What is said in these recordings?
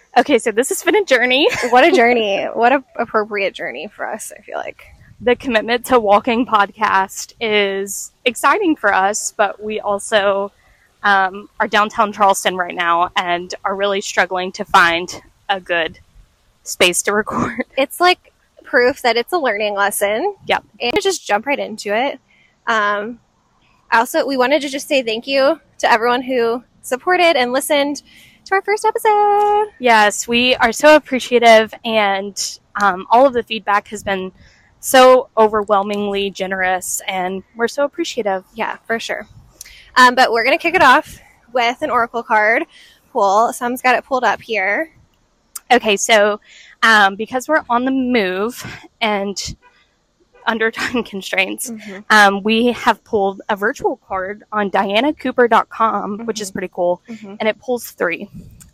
Okay, so this has been a journey. What a journey. What an appropriate journey for us, I feel like. The Commitment to Walking podcast is exciting for us, but we also are downtown Charleston right now and are really struggling to find a good space to record. It's like proof that it's a learning lesson. Yep. And just jump right into it. Also, we wanted to just say thank you to everyone who supported and listened to our first episode. Yes, we are so appreciative, and all of the feedback has been so overwhelmingly generous, and we're so appreciative. Yeah, for sure. But we're going to kick it off with an Oracle card pull. Sam's got it pulled up here. Okay, so because we're on the move and under time constraints, we have pulled a virtual card on dianacooper.com, which is pretty cool, and it pulls 3.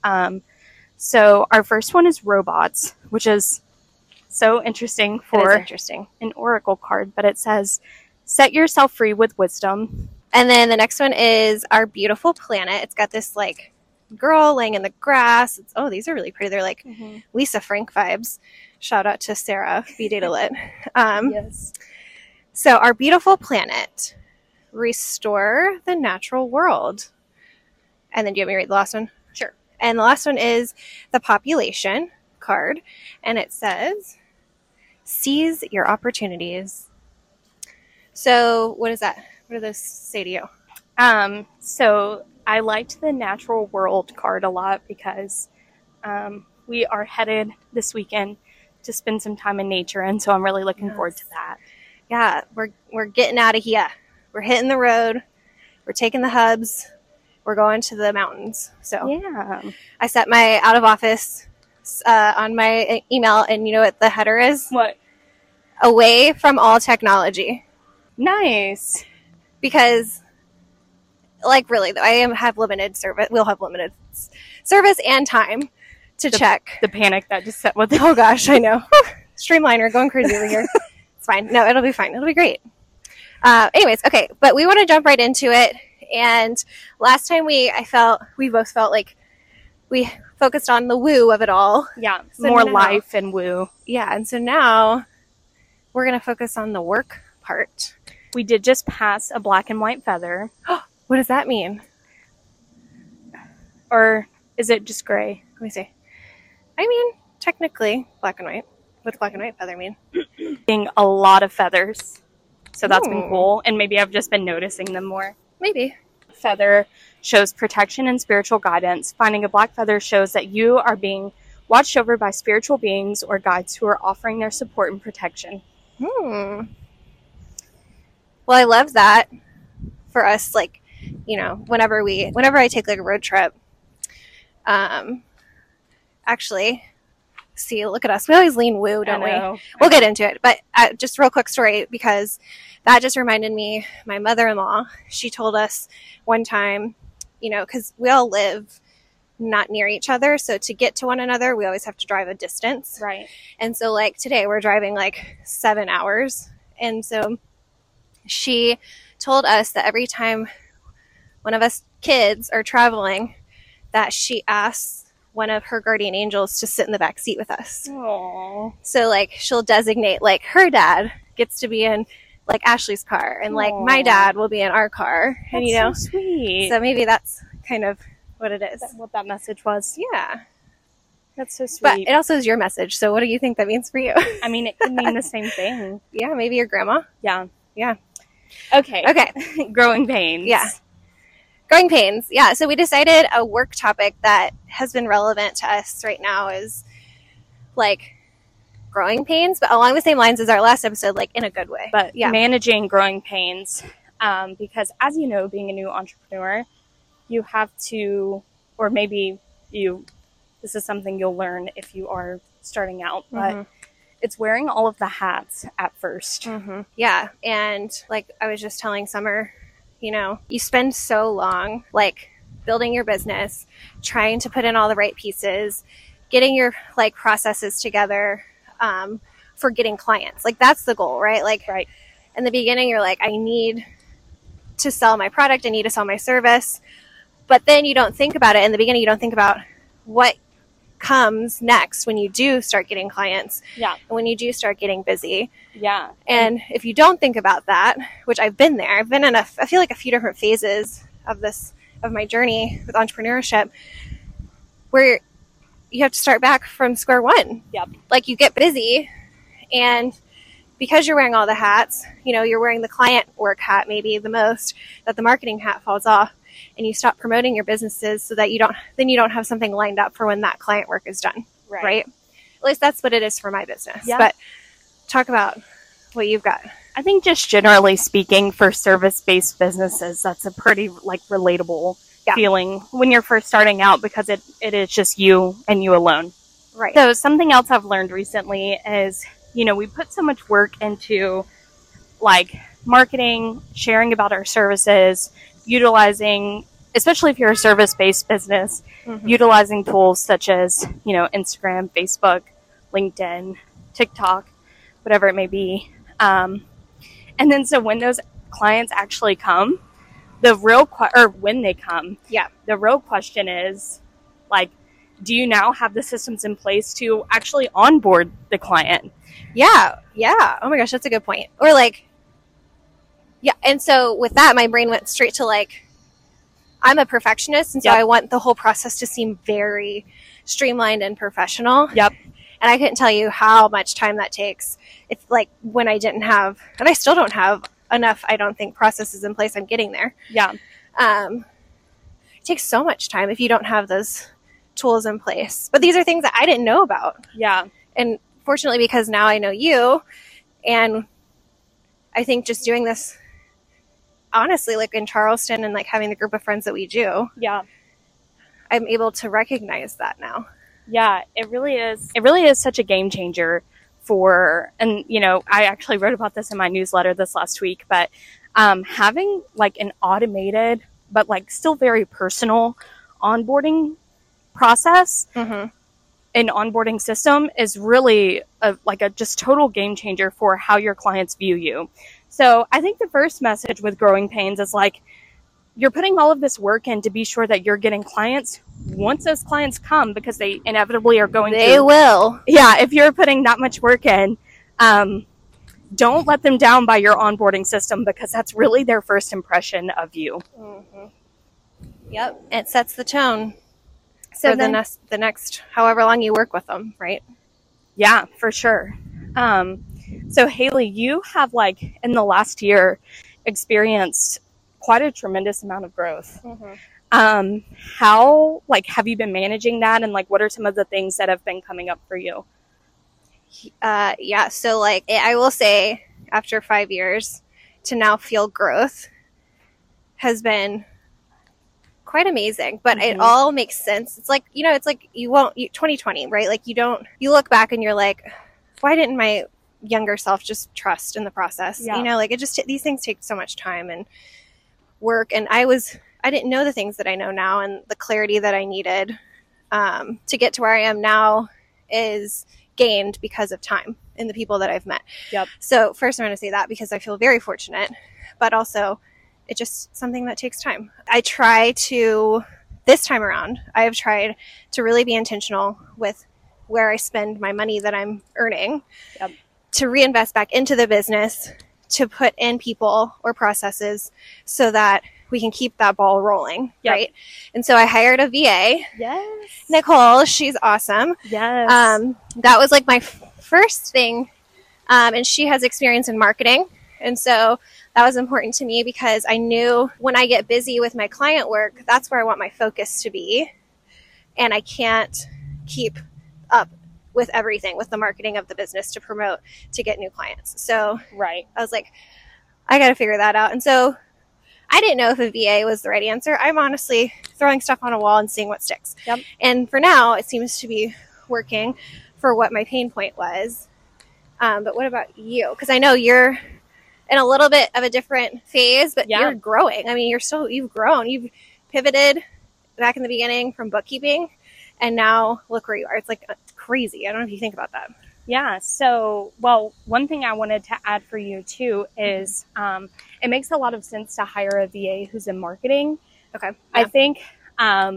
So our first one is robots, which is so interesting for an oracle card, but it says, set yourself free with wisdom. And then the next one is our beautiful planet. It's got this like girl laying in the grass. These are really pretty. They're like Lisa Frank vibes. Shout out to Sarah, Be Data Lit. Yes. So our beautiful planet, restore the natural world. And then do you want me to read the last one? Sure. And the last one is the population card. And it says, seize your opportunities. So what is that? What do those say to you? So I liked the natural world card a lot because we are headed this weekend to spend some time in nature, and so I'm really looking forward to that. Yeah, we're getting out of here. We're hitting the road. We're taking the hubs. We're going to the mountains. So yeah, I set my out of office on my email, and you know what the header is? What? Away from all technology. Nice. Because, like, really, though, have limited service. We'll have limited service and time to check. The panic that just set with it. Oh, gosh, I know. Streamliner going crazy over here. It's fine. No, it'll be fine. It'll be great. Anyways, okay, but we want to jump right into it. And last time we both felt like we focused on the woo of it all. Yeah, so more life and woo. Yeah, and so now we're going to focus on the work part. We did just pass a black and white feather. What does that mean? Or is it just gray? Let me see. I mean, technically, black and white. What's black and white feather mean? Being a lot of feathers. So that's been cool. And maybe I've just been noticing them more. Maybe. Feather shows protection and spiritual guidance. Finding a black feather shows that you are being watched over by spiritual beings or guides who are offering their support and protection. Well, I love that for us, like, you know, whenever I take like a road trip, actually, see, look at us. We always lean woo, don't we? We'll get into it. But just real quick story, because that just reminded me, my mother-in-law, she told us one time, you know, because we all live not near each other. So to get to one another, we always have to drive a distance. Right. And so like today we're driving like 7 hours. And so she told us that every time one of us kids are traveling, that she asks one of her guardian angels to sit in the back seat with us. Aww. So like she'll designate like her dad gets to be in like Ashley's car, and like my dad will be in our car. That's and you know, so sweet. So maybe that's kind of what it is. What that message was. Yeah. That's so sweet. But it also is your message. So what do you think that means for you? I mean, it could mean the same thing. Yeah, maybe your grandma. Yeah. Yeah. Okay. Growing pains. Yeah. Growing pains. Yeah. So we decided a work topic that has been relevant to us right now is like growing pains, but along the same lines as our last episode, like in a good way. But yeah, managing growing pains, because as you know, being a new entrepreneur, you have to, or maybe this is something you'll learn if you are starting out, but it's wearing all of the hats at first. Yeah. And like I was just telling Summer, you know, you spend so long like building your business, trying to put in all the right pieces, getting your like processes together, for getting clients. Like that's the goal, right? Like right. In the beginning, you're like, I need to sell my product. I need to sell my service. But then you don't think about it. In the beginning, you don't think about what comes next when you do start getting clients. Yeah. And when you do start getting busy. Yeah. And if you don't think about that, which I've been there, I've been in I feel like a few different phases of my journey with entrepreneurship, where you have to start back from square one. Yep. Like, you get busy, and because you're wearing all the hats, you're wearing the client work hat maybe the most, that the marketing hat falls off, and you stop promoting your businesses so that you don't have something lined up for when that client work is done. Right? At least that's what it is for my business. Yeah. But talk about what you've got. I think just generally speaking, for service-based businesses, that's a pretty relatable feeling when you're first starting out, because it is just you and you alone. Right. So something else I've learned recently is, we put so much work into marketing, sharing about our services, utilizing, especially if you're a service-based business, utilizing tools such as, Instagram, Facebook, LinkedIn, TikTok, whatever it may be. And then so when those clients actually come, when they come, the real question is, do you now have the systems in place to actually onboard the client? Yeah. Yeah. Oh my gosh, that's a good point. Or and so with that, my brain went straight to I'm a perfectionist, and so I want the whole process to seem very streamlined and professional. Yep. And I couldn't tell you how much time that takes. It's when I didn't have, and I still don't have enough, I don't think, processes in place. I'm getting there. Yeah. It takes so much time if you don't have those tools in place. But these are things that I didn't know about. Yeah. And fortunately, because now I know you, and I think just doing this honestly, in Charleston, and having the group of friends that we do, I'm able to recognize that now. Yeah, it really is. It really is such a game changer and I actually wrote about this in my newsletter this last week, but having an automated but still very personal onboarding process, an onboarding system, is really a just total game changer for how your clients view you. So I think the first message with Growing Pains is you're putting all of this work in to be sure that you're getting clients once those clients come, because they inevitably are going to. They will. Yeah, if you're putting that much work in, don't let them down by your onboarding system, because that's really their first impression of you. Yep, it sets the tone for the next however long you work with them, right? Yeah, for sure. So Haley, you have in the last year experienced quite a tremendous amount of growth. How have you been managing that, and what are some of the things that have been coming up for you? So I will say, after 5 years to now feel growth has been quite amazing, but it all makes sense. It's you won't 2020, right? You look back and you're why didn't my younger self just trust in the process? These things take so much time and work, and I didn't know the things that I know now, and the clarity that I needed to get to where I am now is gained because of time and the people that I've met. Yep. So first I'm going to say that, because I feel very fortunate, but also it's just something that takes time. This time around, I have tried to really be intentional with where I spend my money that I'm earning, to reinvest back into the business, to put in people or processes so that we can keep that ball rolling, right? And so I hired a VA. Yes. Nicole, she's awesome. Yes. That was my first thing. And she has experience in marketing. And so that was important to me, because I knew when I get busy with my client work, that's where I want my focus to be. And I can't keep up with everything, with the marketing of the business to promote, to get new clients. So I was I got to figure that out. And so I didn't know if a VA was the right answer. I'm honestly throwing stuff on a wall and seeing what sticks. Yep. And for now, it seems to be working for what my pain point was. But what about you? Because I know you're in a little bit of a different phase, but you're growing. I mean, you've grown. You've pivoted back in the beginning from bookkeeping, and now look where you are. It's crazy. I don't know if you think about that. Yeah. So, one thing I wanted to add for you too is it makes a lot of sense to hire a VA who's in marketing. Okay. Yeah. I think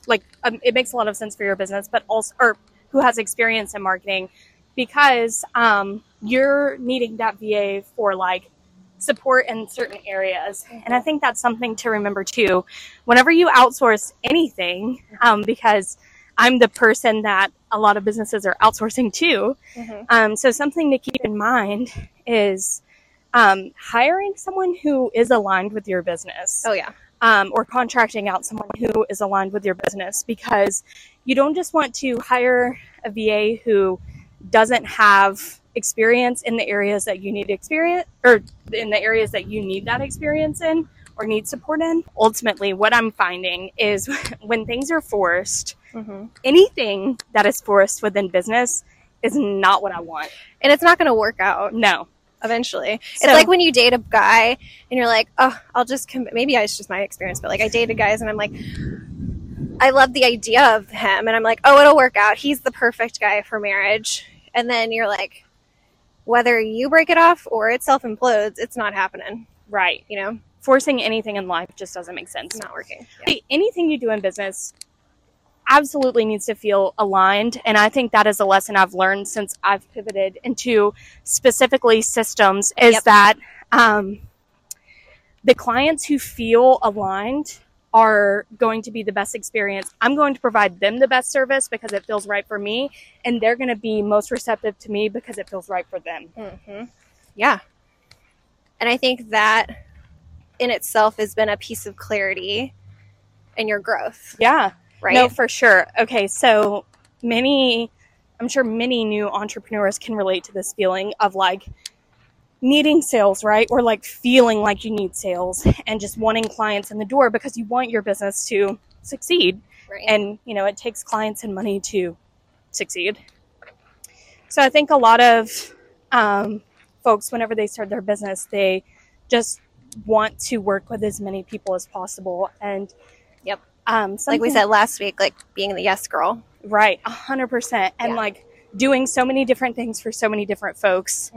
it makes a lot of sense for your business, but also, or who has experience in marketing, because you're needing that VA for like support in certain areas. And I think that's something to remember too. Whenever you outsource anything, because I'm the person that a lot of businesses are outsourcing to. So something to keep in mind is hiring someone who is aligned with your business. Oh, yeah. Or contracting out someone who is aligned with your business, because you don't just want to hire a VA who doesn't have experience in the areas that you need experience, or in the areas that you need that experience in or need support in. Ultimately, what I'm finding is when things are forced, anything that is forced within business is not what I want. And it's not going to work out. No. Eventually. It's like when you date a guy and you're like, oh, I'll just maybe it's just my experience, but like I dated guys and I'm like, I love the idea of him and I'm like, oh, it'll work out. He's the perfect guy for marriage. And then you're like, whether you break it off or it self-implodes, it's not happening. Right. You know? Forcing anything in life just doesn't make sense. It's not working. Yeah. Anything you do in business absolutely needs to feel aligned. And I think that is a lesson I've learned since I've pivoted into specifically systems, is that the clients who feel aligned are going to be the best experience. I'm going to provide them the best service because it feels right for me, and they're going to be most receptive to me because it feels right for them. Yeah. And I think that in itself has been a piece of clarity in your growth. Yeah. Right? No, for sure. Okay, so I'm sure many new entrepreneurs can relate to this feeling of like needing sales, right? Or like feeling like you need sales and just wanting clients in the door because you want your business to succeed. Right. And, you know, it takes clients and money to succeed. So I think a lot of folks, whenever they start their business, they just want to work with as many people as possible. And like we said last week, like being the yes girl. Right, 100%. And like doing so many different things for so many different folks.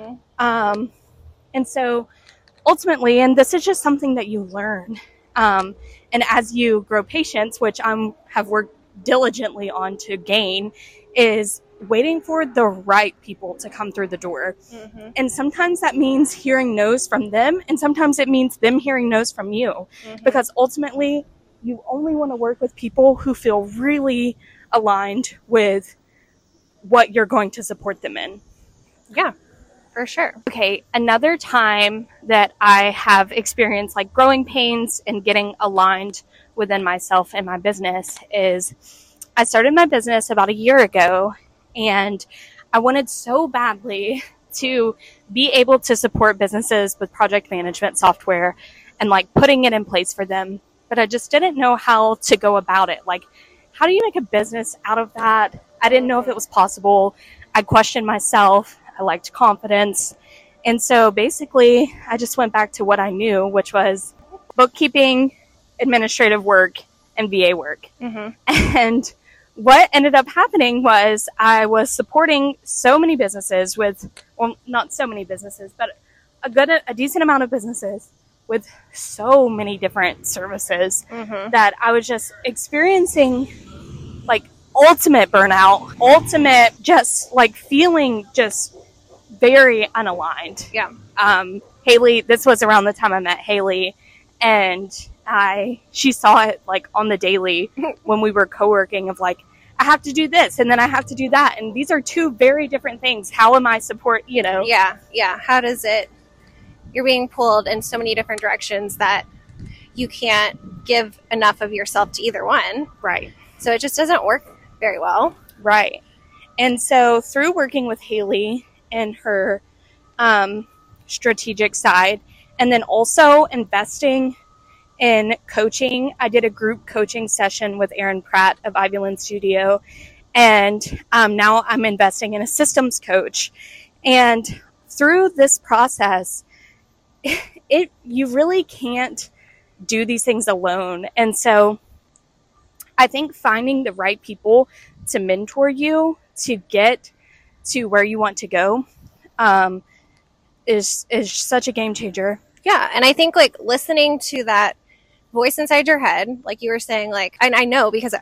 And so ultimately, and this is just something that you learn. And as you grow patience, which I have worked diligently on to gain, is waiting for the right people to come through the door. And sometimes that means hearing no's from them. And sometimes it means them hearing no's from you. Because ultimately, you only want to work with people who feel really aligned with what you're going to support them in. Yeah, for sure. Okay, another time that I have experienced like growing pains and getting aligned within myself and my business is I started my business about a year ago, and I wanted so badly to be able to support businesses with project management software and like putting it in place for them. But I just didn't know how to go about it. Like, how do you make a business out of that? I didn't know if it was possible. I questioned myself. I lacked confidence. And so basically, I just went back to what I knew, which was bookkeeping, administrative work, and VA work. And what ended up happening was I was supporting so many businesses with, well, not so many businesses, but a decent amount of businesses with so many different services that I was just experiencing like ultimate burnout, ultimate just like feeling just very unaligned. Yeah. Haley, this was around the time I met Haley, and she saw it like on the daily when we were co-working of like, I have to do this and then I have to do that. And these are two very different things. How am I support, you know? Yeah. Yeah. How does it, you're being pulled in so many different directions that you can't give enough of yourself to either one. Right. So it just doesn't work very well. Right. And so through working with Haley and her strategic side, and then also investing in coaching, I did a group coaching session with Aaron Pratt of Ivyland Studio. And now I'm investing in a systems coach. And through this process, you really can't do these things alone. And so I think finding the right people to mentor you to get to where you want to go is such a game changer. Yeah. And I think like listening to that voice inside your head, like you were saying, like, and I know because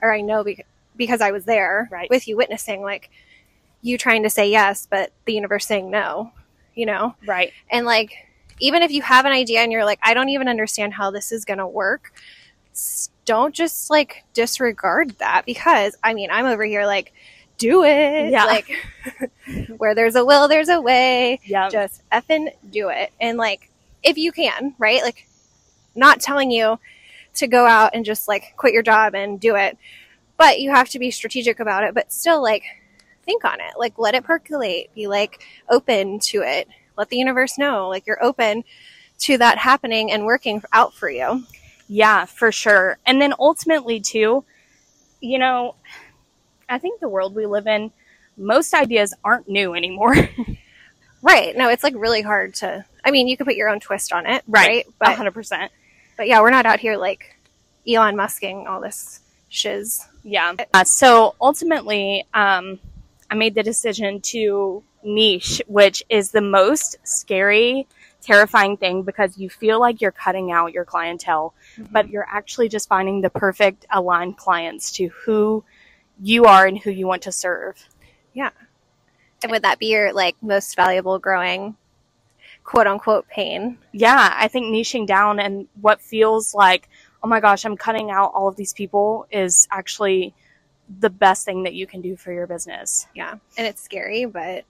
I was there right. with you witnessing, like, you trying to say yes, but the universe saying no, you know? Right. And like, even if you have an idea and you're like, I don't even understand how this is going to work, don't just like disregard that, because I mean, I'm over here like, do it. Yeah. Like, where there's a will, there's a way. Yeah. Just effing do it. And like, if you can, right? Like, not telling you to go out and just like quit your job and do it, but you have to be strategic about it, but still like think on it, like let it percolate, be like open to it, let the universe know like you're open to that happening and working out for you. Yeah, for sure. And then ultimately too, you know, I think the world we live in, most ideas aren't new anymore. Right. No, it's like really hard to, I mean, you could put your own twist on it. Right. But 100%. But yeah, we're not out here like Elon Musking all this shiz. Yeah. So ultimately, I made the decision to niche, which is the most scary, terrifying thing, because you feel like you're cutting out your clientele, but you're actually just finding the perfect aligned clients to who you are and who you want to serve. Yeah. And would that be your like most valuable growing quote unquote pain? Yeah, I think niching down and what feels like, oh my gosh, I'm cutting out all of these people, is actually the best thing that you can do for your business. Yeah. And it's scary, but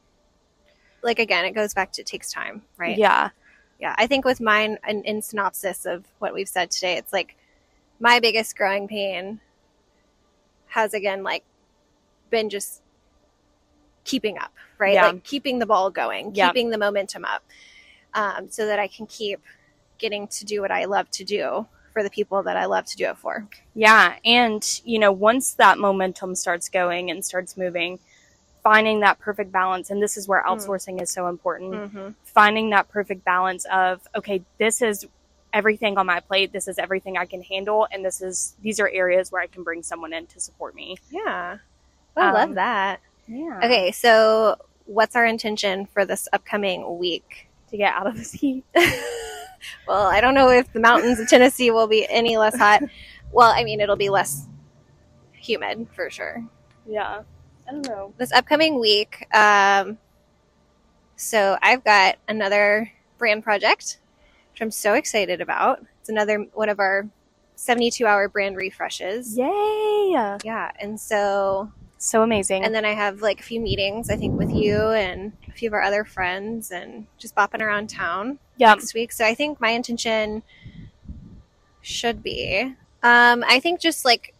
like, again, it goes back to it takes time, right? Yeah. Yeah. I think with mine, in synopsis of what we've said today, it's like my biggest growing pain has, again, like been just keeping up, right? Yeah. Like keeping the ball going, keeping the momentum up, so that I can keep getting to do what I love to do for the people that I love to do it for. Yeah. And, you know, once that momentum starts going and starts moving, finding that perfect balance, and this is where outsourcing is so important, finding that perfect balance of, okay, this is everything on my plate, this is everything I can handle, and these are areas where I can bring someone in to support me. Yeah. Oh, I love that. Yeah. Okay, so what's our intention for this upcoming week? To get out of this heat. Well, I don't know if the mountains of Tennessee will be any less hot. Well, I mean, it'll be less humid for sure. Yeah. I don't know. This upcoming week, so I've got another brand project, which I'm so excited about. It's another one of our 72-hour brand refreshes. Yay! Yeah, and so amazing. And then I have like a few meetings, I think, with you and a few of our other friends, and just bopping around town next week. So I think my intention should be, I think just like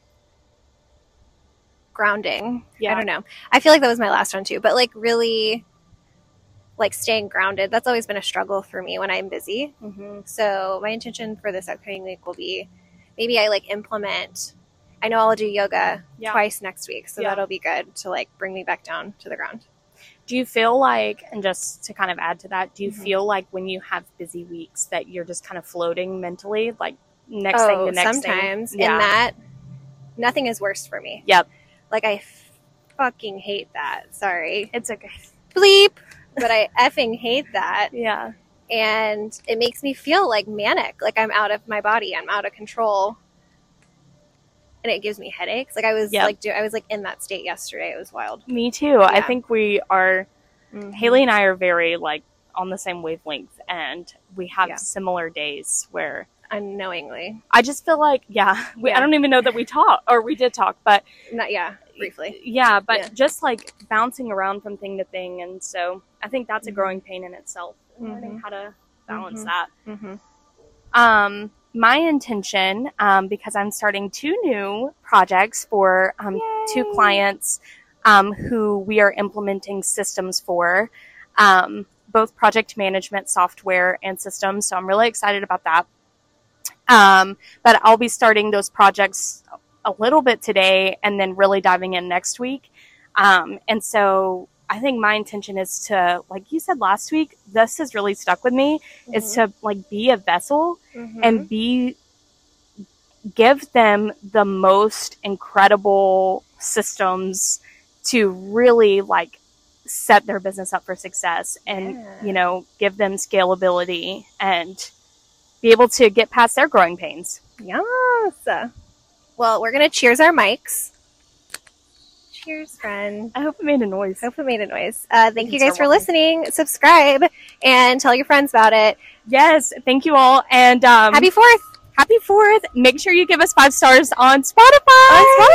grounding. Yeah. I don't know. I feel like that was my last one too, but like really like staying grounded. That's always been a struggle for me when I'm busy. So my intention for this upcoming week will be, maybe I like implement, I know I'll do yoga twice next week. So that'll be good to like bring me back down to the ground. Do you feel like, and just to kind of add to that, do you feel like when you have busy weeks that you're just kind of floating mentally, like next thing to next sometimes. thing? And that, nothing is worse for me. Yep. Like I fucking hate that. Sorry. It's okay. Bleep. But I effing hate that. Yeah. And it makes me feel like manic, like I'm out of my body, I'm out of control. And it gives me headaches. Like I was I was like in that state yesterday. It was wild. Me too. Yeah. I think we are, Haley and I are very like on the same wavelength, and we have similar days where unknowingly, I just feel like, I don't even know that we talk, or we did talk, but not, briefly. Yeah. But just like bouncing around from thing to thing. And so I think that's a growing pain in itself, learning how to balance that. My intention, because I'm starting 2 new projects for 2 clients who we are implementing systems for, both project management software and systems. So I'm really excited about that. But I'll be starting those projects a little bit today and then really diving in next week. And so I think my intention is to, like you said last week, this has really stuck with me, is to like be a vessel and give them the most incredible systems to really like set their business up for success and, you know, give them scalability and be able to get past their growing pains. Yes. Well, we're going to cheers our mics. Cheers, friend. I hope it made a noise. Thank you guys for listening. Subscribe and tell your friends about it. Yes, thank you all. And Happy 4th. Happy 4th. Make sure you give us 5 stars on Spotify.